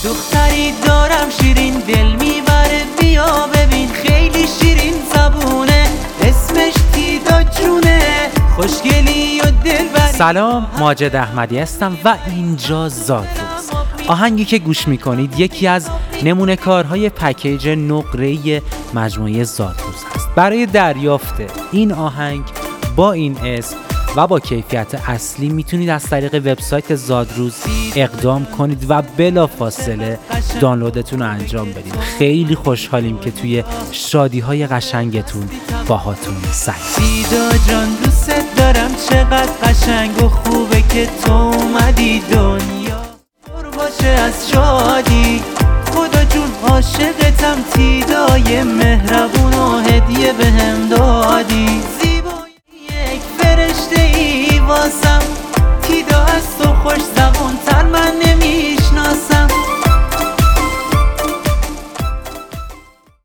دختری دارم شیرین دل میبره بیا ببین خیلی شیرین زبونه اسمش تیدا جونه خوشگلی و دلبری. سلام، ماجد احمدی هستم و اینجا زادروز. آهنگی که گوش میکنید یکی از نمونه کارهای پکیج نقره‌ای مجموعه زادروز هست. برای دریافت این آهنگ با این اسم و با کیفیت اصلی میتونید از طریق وبسایت زادروز اقدام کنید و بلافاصله دانلودتون رو انجام بدید. خیلی خوشحالیم که توی شادی‌های قشنگتون باهاتون سعید. تیدا جان دوست دارم چقدر قشنگ و خوبه که تو اومدی دنیا پر باشه از شادی. خدا جون عاشقتم تیدای مهربون و هدیه بهم دادی. یک فرشته ای واسم تیدا از تو خوش زبون تر من